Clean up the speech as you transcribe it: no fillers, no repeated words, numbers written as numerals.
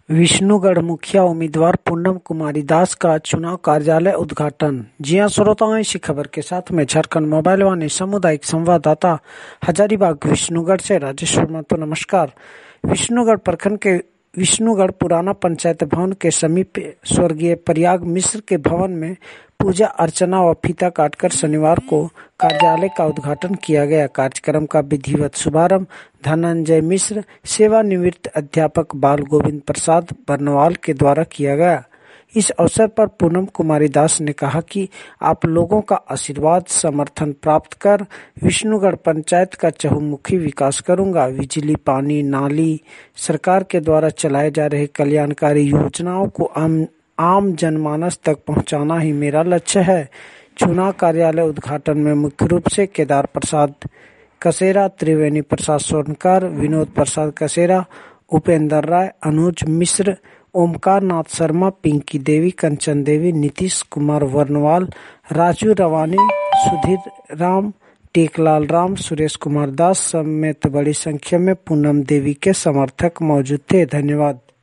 विष्णुगढ़ मुखिया उम्मीदवार पूनम कुमारी दास का चुनाव कार्यालय उद्घाटन। जी हां श्रोताओं, इसी खबर के साथ में झारखंड मोबाइल वाणी सामुदायिक संवाददाता हजारीबाग विष्णुगढ़ से राजेश्वर महतो। नमस्कार। विष्णुगढ़ प्रखंड के विष्णुगढ़ पुराना पंचायत भवन के समीप स्वर्गीय प्रयाग मिश्र के भवन में पूजा अर्चना व फीता काटकर शनिवार को कार्यालय का उद्घाटन किया गया। कार्यक्रम का विधिवत शुभारंभ धनंजय मिश्र, सेवानिवृत्त अध्यापक बाल गोविंद प्रसाद बर्नवाल के द्वारा किया गया। इस अवसर पर पूनम कुमारी दास ने कहा कि आप लोगों का आशीर्वाद समर्थन प्राप्त कर विष्णुगढ़ पंचायत का चहुमुखी विकास करूंगा। बिजली, पानी, नाली, सरकार के द्वारा चलाए जा रहे कल्याणकारी योजनाओं को आम जनमानस तक पहुंचाना ही मेरा लक्ष्य है। चुनाव कार्यालय उद्घाटन में मुख्य रूप से केदार प्रसाद कसेरा, त्रिवेणी प्रसाद सोनकर, विनोद प्रसाद कसेरा, उपेंद्र राय, अनुज मिश्र, ओमकार नाथ शर्मा, पिंकी देवी, कंचन देवी, नीतीश कुमार वर्नवाल, राजू रवानी, सुधीर राम, टेकलाल राम, सुरेश कुमार दास समेत बड़ी संख्या में पूनम देवी के समर्थक मौजूद थे। धन्यवाद।